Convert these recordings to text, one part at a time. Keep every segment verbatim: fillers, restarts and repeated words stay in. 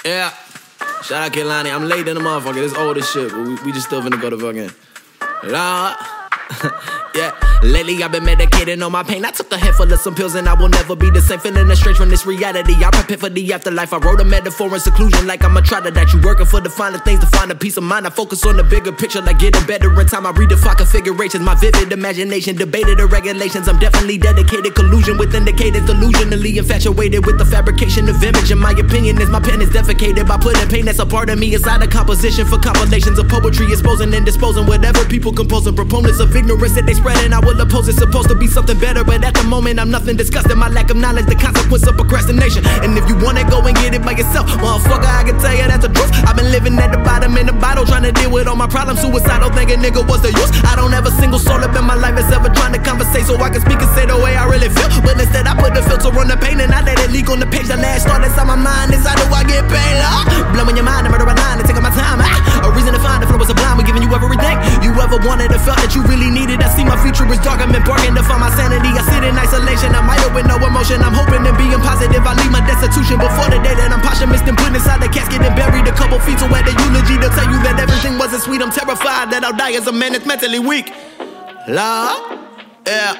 Yeah. Shout out Kehlani. I'm late in the motherfucker. This old as shit, but we, we just still finna go to fucking Lord. Yeah, lately I've been medicating on my pain. I took a handful of some pills and I will never be the same. Feeling estranged from this reality. I prepare for the afterlife. I wrote a metaphor in seclusion like I'm a trotter that you working for the finer things to find a peace of mind. I focus on the bigger picture like getting better in time. I redefine configurations. My vivid imagination debated the regulations. I'm definitely dedicated. Collusion with indicators. Delusionally infatuated with the fabrication of image. In my opinion is my pen is defecated by putting pain that's a part of me inside a composition for compilations of poetry. Exposing and disposing whatever people composing. Proponents of ignorance that they spreading, I will oppose. It's supposed to be something better, but at the moment I'm nothing disgusting. My lack of knowledge, the consequence of procrastination. And if you want it, go and get it by yourself, motherfucker. I can tell you that's the truth. I've been living at the bottom in the bottle, trying to deal with all my problems. Suicidal, thinking nigga, what's the use? I don't have a single soul up in my life that's ever trying to conversate so I can speak and say the way I really feel. But instead I put the filter on the pain and I let it leak on the page. The last thought inside my mind is how do I get paid? Oh, blowing your mind, I murder a line and taking my time. Ah, a reason to find the flow was sublime. We're giving you everything you ever wanted or felt that you really needed. I see my future is dark. I'm barking to find my sanity. I sit in isolation. I'm idle with no emotion. I'm hoping and being positive. I leave my destitution before the day that I'm posthumous and put inside the casket and buried a couple feet away. The eulogy to tell you that everything wasn't sweet. I'm terrified that I'll die as a man that's mentally weak. Love, yeah.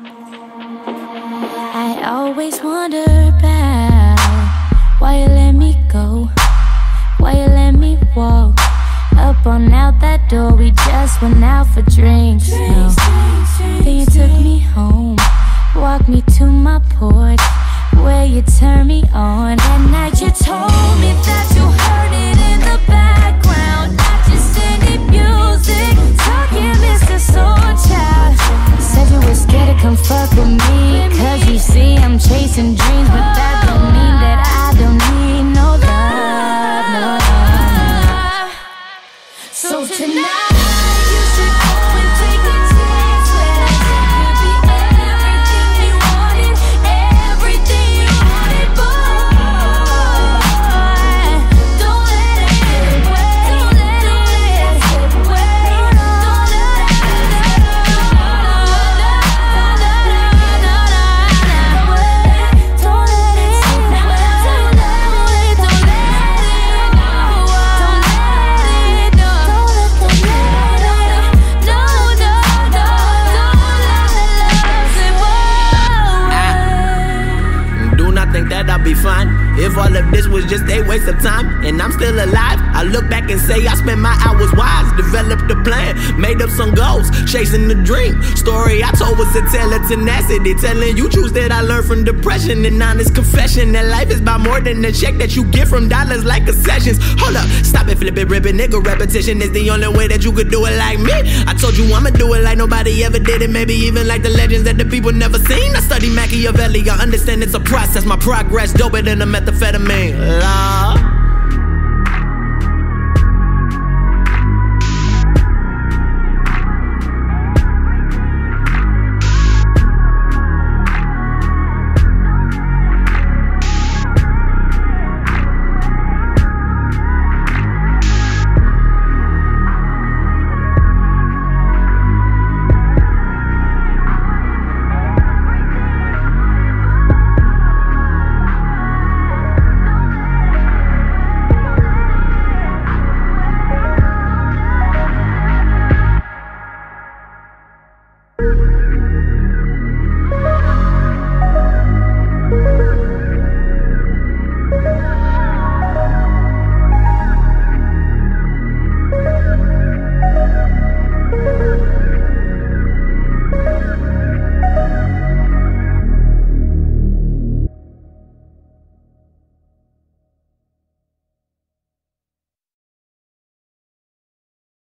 I always wonder about why you let me go, why you let me walk up on out that door. We just went out for drinks. No. Then you took me home, walked me to my porch, where you turned me on. That night you told me that you heard it in the background, not just any music. Talking Mister Soul Child. Said you were scared to come fuck with me, cause you see I'm chasing dreams, but that don't mean that I don't need no love, no love. So tonight you should go and take a chance where I could be everything you wanted, everything you wanted, boy. Don't let it slip away, don't let it slip away, don't let it slip away, don't let it slip away, don't let it, don't let it go, don't let it, don't let it go. Do not think that I'll be fine if all of this was just a waste of time and I'm still alive. I look back and say I spent my hours wise, developed a plan, made up some goals, chasing the dream. Story I told was a tale of tenacity, telling you truths that I learned from depression and honest confession that life is about more than the check that you get from dollars like concessions. Hold up, stop it, flip it, rip it, nigga. Repetition is the only way that you could do it like me. I told you I'ma do it like nobody ever did it, maybe even like the legends that the people never seen. I study Machiavelli, I understand it's a process. My progress doper than a methamphetamine. Love.